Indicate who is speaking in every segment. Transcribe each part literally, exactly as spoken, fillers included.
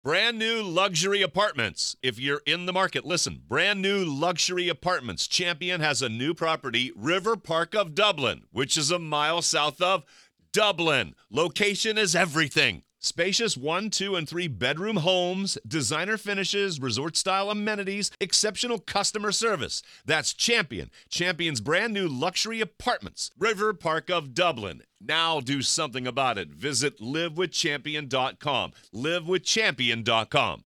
Speaker 1: Brand new luxury apartments. If you're in the market, listen. Brand new luxury apartments. Champion has a new property, River Park of Dublin, which is a mile south of Dublin. Location is everything. Spacious one, two, and three bedroom homes, designer finishes, resort-style amenities, exceptional customer service. That's Champion. Champion's brand new luxury apartments. River Park of Dublin. Now do something about it. Visit live with champion dot com. live with champion dot com.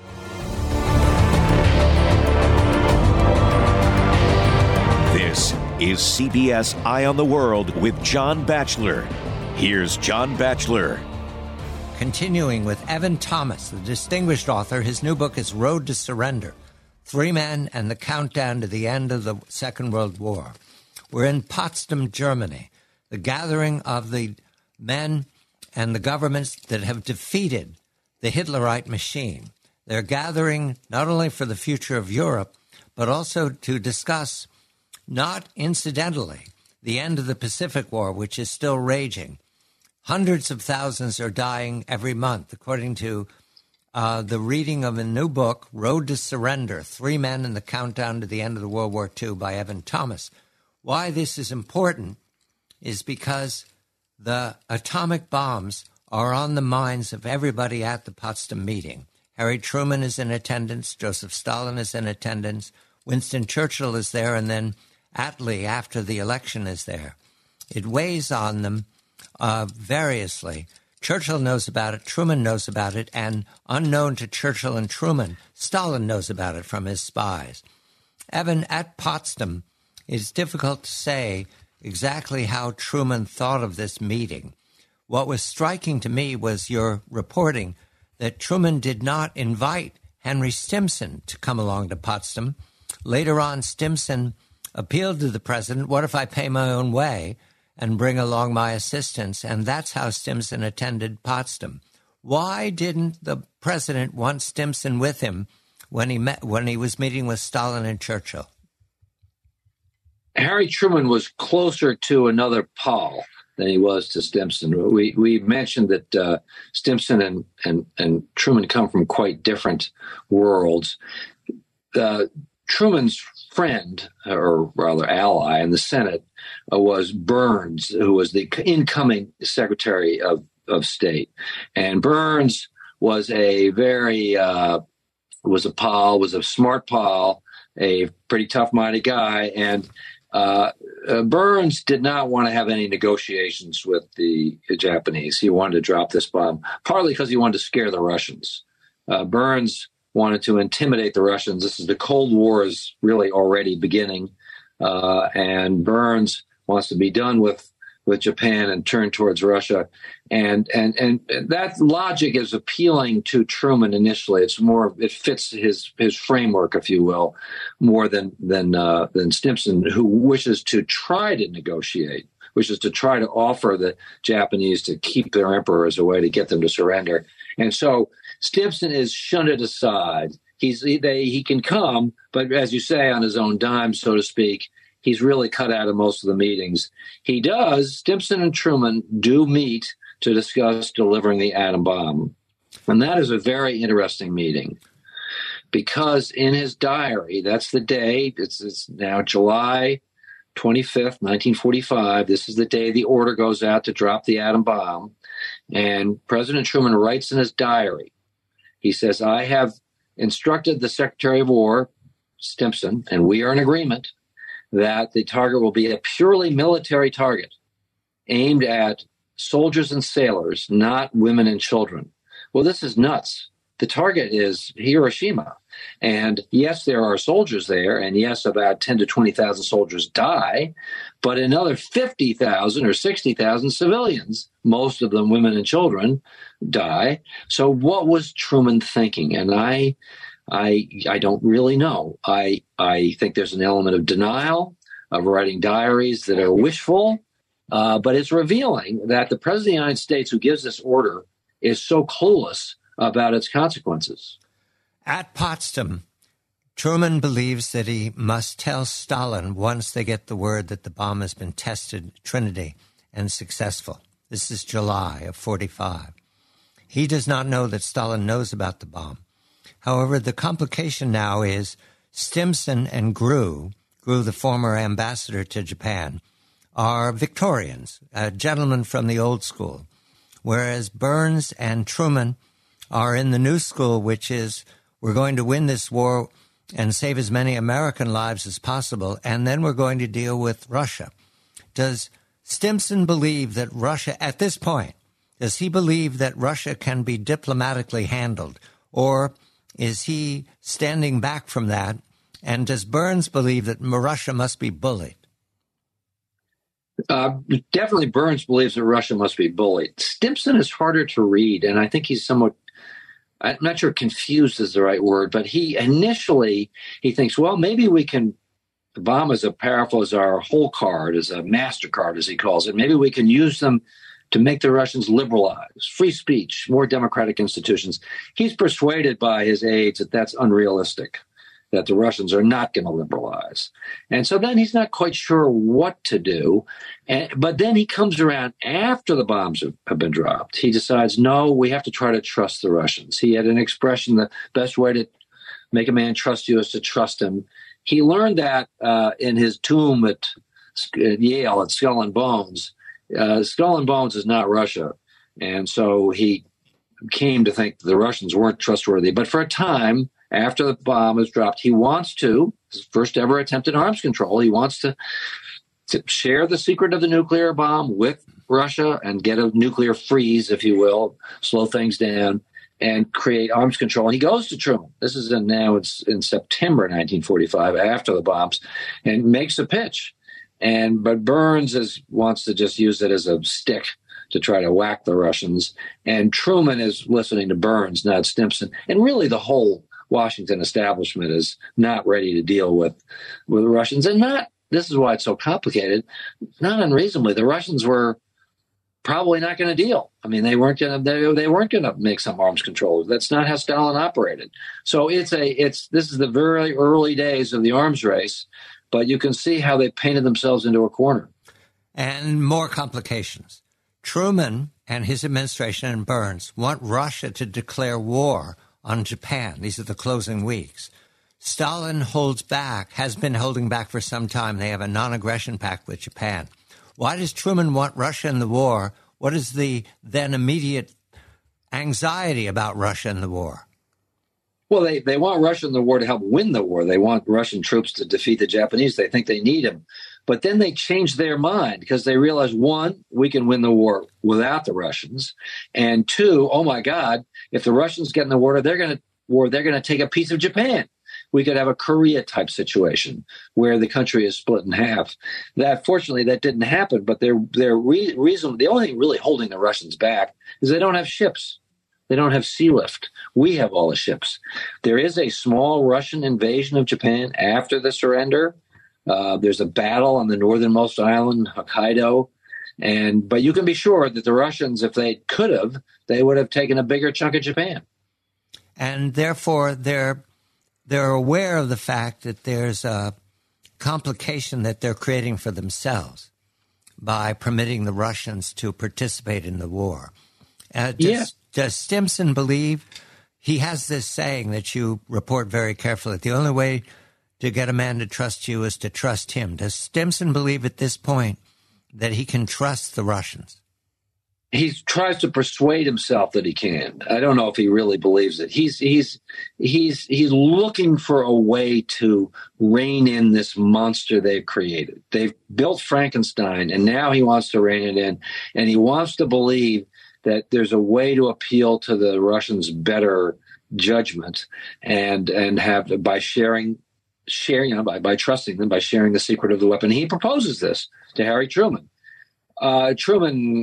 Speaker 2: This is C B S Eye on the World with John Batchelor. Here's John Batchelor.
Speaker 3: Continuing with Evan Thomas, the distinguished author, his new book is Road to Surrender, Three Men and the Countdown to the End of the Second World War. We're in Potsdam, Germany, the gathering of the men and the governments that have defeated the Hitlerite machine. They're gathering not only for the future of Europe, but also to discuss, not incidentally, the end of the Pacific War, which is still raging. Hundreds of thousands are dying every month, according to uh, the reading of a new book, Road to Surrender, Three Men and the Countdown to the End of the World War Two by Evan Thomas. Why this is important is because the atomic bombs are on the minds of everybody at the Potsdam meeting. Harry Truman is in attendance, Joseph Stalin is in attendance, Winston Churchill is there, and then Attlee, after the election, is there. It weighs on them Uh, variously. Churchill knows about it, Truman knows about it, and unknown to Churchill and Truman, Stalin knows about it from his spies. Evan, at Potsdam, it's difficult to say exactly how Truman thought of this meeting. What was striking to me was your reporting that Truman did not invite Henry Stimson to come along to Potsdam. Later on, Stimson appealed to the president, what if I pay my own way and bring along my assistants? And that's how Stimson attended Potsdam. Why didn't the president want Stimson with him when he met when he was meeting with Stalin and Churchill?
Speaker 4: Harry Truman was closer to another Paul than he was to Stimson. We we mentioned that uh, Stimson and, and and Truman come from quite different worlds. Uh, Truman's friend, or rather ally in the Senate, uh, was Burns, who was the incoming Secretary of, of State. And Burns was a very, uh, was a pal, was a smart pal, a pretty tough-minded guy. And uh, uh, Burns did not want to have any negotiations with the Japanese. He wanted to drop this bomb, partly because he wanted to scare the Russians. Uh, Burns wanted to intimidate the Russians. This is the Cold War is really already beginning, uh, and Burns wants to be done with with Japan and turn towards Russia, and and and that logic is appealing to Truman initially. It's more it fits his his framework, if you will, more than than uh, than Stimson, who wishes to try to negotiate, wishes to try to offer the Japanese to keep their emperor as a way to get them to surrender, and so Stimson is shunted aside. He's he, they, he can come, but as you say, on his own dime, so to speak. He's really cut out of most of the meetings. He does. Stimson and Truman do meet to discuss delivering the atom bomb, and that is a very interesting meeting because in his diary, that's the day. It's, it's now July twenty-fifth, nineteen forty-five. This is the day the order goes out to drop the atom bomb, and President Truman writes in his diary. He says, I have instructed the Secretary of War, Stimson, and we are in agreement that the target will be a purely military target aimed at soldiers and sailors, not women and children. Well, this is nuts. The target is Hiroshima. And yes, there are soldiers there. And yes, about ten to twenty thousand soldiers die, but another fifty thousand or sixty thousand civilians, most of them women and children, die. So what was Truman thinking? And I, I, I don't really know. I, I think there's an element of denial, of writing diaries that are wishful, uh, but it's revealing that the President of the United States who gives this order is so clueless about its consequences.
Speaker 3: At Potsdam, Truman believes that he must tell Stalin once they get the word that the bomb has been tested at Trinity and successful. This is July of forty-five. He does not know that Stalin knows about the bomb. However, the complication now is Stimson and Grew, Grew, the former ambassador to Japan, are Victorians, a gentleman from the old school, whereas Burns and Truman are in the new school, which is we're going to win this war and save as many American lives as possible, and then we're going to deal with Russia. Does Stimson believe that Russia, at this point, does he believe that Russia can be diplomatically handled, or is he standing back from that? And does Burns believe that Russia must be bullied?
Speaker 4: Uh, definitely Burns believes that Russia must be bullied. Stimson is harder to read, and I think he's somewhat, I'm not sure confused is the right word, but he initially, he thinks, well, maybe we can, the bomb is as powerful as our whole card, as a MasterCard, as he calls it. Maybe we can use them to make the Russians liberalize, free speech, more democratic institutions. He's persuaded by his aides that that's unrealistic, that the Russians are not going to liberalize. And so then he's not quite sure what to do. And, but then he comes around after the bombs have, have been dropped. He decides, no, we have to try to trust the Russians. He had an expression, the best way to make a man trust you is to trust him. He learned that uh, in his tomb at, at Yale at Skull and Bones. Uh, Skull and Bones is not Russia. And so he came to think the Russians weren't trustworthy. But for a time, after the bomb is dropped, he wants to, his first ever attempt at arms control, he wants to, to share the secret of the nuclear bomb with Russia and get a nuclear freeze, if you will, slow things down and create arms control. And he goes to Truman. This is in, now it's in September nineteen forty-five, after the bombs, and makes a pitch. And but Burns is, wants to just use it as a stick to try to whack the Russians. And Truman is listening to Burns, not Stimson. And really the whole Washington establishment is not ready to deal with, with the Russians. And not, this is why it's so complicated, not unreasonably, the Russians were probably not going to deal. I mean, they weren't going to, they, they weren't going to make some arms control. That's not how Stalin operated. So it's a, it's, this is the very early days of the arms race, but you can see how they painted themselves into a corner.
Speaker 3: And more complications. Truman and his administration and Burns want Russia to declare war on Japan. These are the closing weeks. Stalin holds back, has been holding back for some time. They have a non-aggression pact with Japan. Why does Truman want Russia in the war? What is the then immediate anxiety about Russia in the war?
Speaker 4: Well, they, they want Russia in the war to help win the war. They want Russian troops to defeat the Japanese. They think they need them. But then they change their mind because they realize, one, we can win the war without the Russians. And two, oh, my God, if the Russians get in the war, they're going to war, they're going to take a piece of Japan. We could have a Korea-type situation where the country is split in half. That, fortunately, that didn't happen. But their their re- reason, the only thing really holding the Russians back is they don't have ships. They don't have sea lift. We have all the ships. There is a small Russian invasion of Japan after the surrender. Uh, there's a battle on the northernmost island, Hokkaido. And but you can be sure that the Russians, if they could have, they would have taken a bigger chunk of Japan.
Speaker 3: And therefore, they're they're aware of the fact that there's a complication that they're creating for themselves by permitting the Russians to participate in the war. Uh, does,
Speaker 4: yeah.
Speaker 3: Does Stimson believe, he has this saying that you report very carefully, the only way to get a man to trust you is to trust him. Does Stimson believe at this point that he can trust the Russians?
Speaker 4: He tries to persuade himself that he can. I don't know if he really believes it. He's he's he's he's looking for a way to rein in this monster they've created. They've built Frankenstein, and now he wants to rein it in, and he wants to believe that there's a way to appeal to the Russians' better judgment and and have by sharing sharing you know, by by trusting them, by sharing the secret of the weapon. He proposes this to Harry Truman. Uh, Truman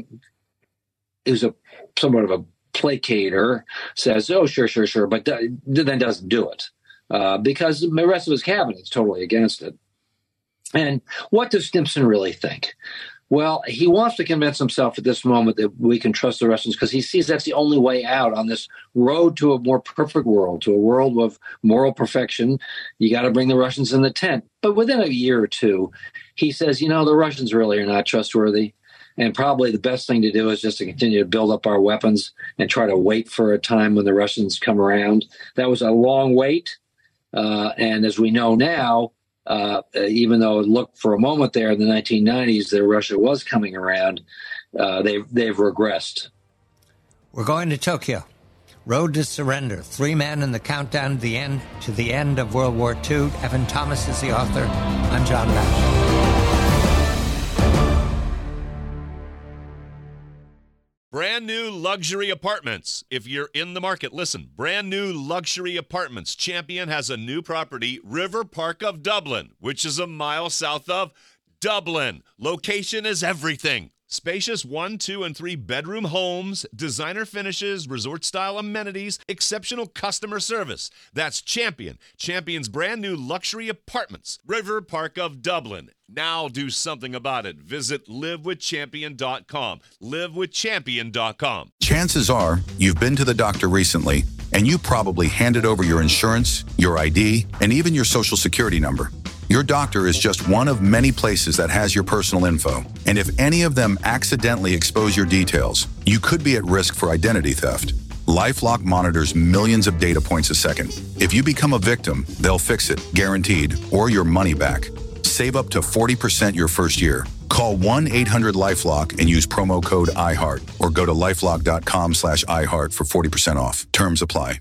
Speaker 4: is a somewhat of a placater, says, "Oh, sure, sure, sure," but do, then doesn't do it uh, because the rest of his cabinet is totally against it. And what does Stimson really think? Well, he wants to convince himself at this moment that we can trust the Russians because he sees that's the only way out on this road to a more perfect world, to a world of moral perfection. You got to bring the Russians in the tent. But within a year or two, he says, you know, the Russians really are not trustworthy. And probably the best thing to do is just to continue to build up our weapons and try to wait for a time when the Russians come around. That was a long wait. Uh, and as we know now, uh, even though it looked for a moment there in the nineteen nineties that Russia was coming around, uh, they've, they've regressed.
Speaker 3: We're going to Tokyo. Road to Surrender. Three men in the countdown to the end to the end of World War Two. Evan Thomas is the author. I'm John Batchelor.
Speaker 1: Brand new luxury apartments. If you're in the market, listen. Brand new luxury apartments. Champion has a new property, River Park of Dublin, which is a mile south of Dublin. Location is everything. Spacious one, two, and three bedroom homes, designer finishes, resort-style amenities, exceptional customer service. That's Champion. Champion's brand new luxury apartments. River Park of Dublin. Now do something about it. Visit live with champion dot com. live with champion dot com.
Speaker 5: Chances are you've been to the doctor recently, and you probably handed over your insurance, your I D, and even your social security number. Your doctor is just one of many places that has your personal info. And if any of them accidentally expose your details, you could be at risk for identity theft. LifeLock monitors millions of data points a second. If you become a victim, they'll fix it, guaranteed, or your money back. Save up to forty percent your first year. Call one eight hundred LifeLock and use promo code iHeart or go to lifelock.com slash iHeart for forty percent off. Terms apply.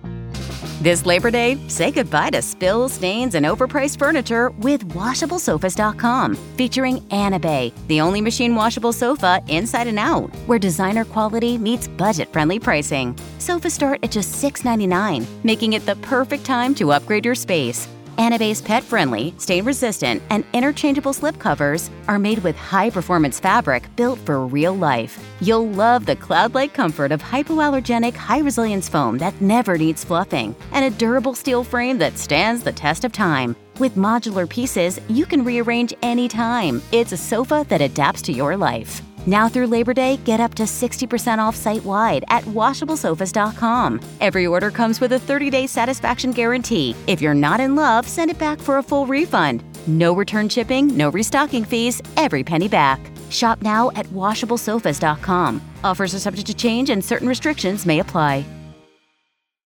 Speaker 6: This Labor Day, say goodbye to spills, stains, and overpriced furniture with washable sofas dot com, featuring Anabay, the only machine washable sofa inside and out, where designer quality meets budget-friendly pricing. Sofas start at just six ninety-nine, making it the perfect time to upgrade your space. Anabay's pet-friendly, stain-resistant, and interchangeable slipcovers are made with high-performance fabric built for real life. You'll love the cloud-like comfort of hypoallergenic, high-resilience foam that never needs fluffing, and a durable steel frame that stands the test of time. With modular pieces, you can rearrange anytime. It's a sofa that adapts to your life. Now through Labor Day, get up to sixty percent off site-wide at washable sofas dot com. Every order comes with a thirty-day satisfaction guarantee. If you're not in love, send it back for a full refund. No return shipping, no restocking fees, every penny back. Shop now at washable sofas dot com. Offers are subject to change and certain restrictions may apply.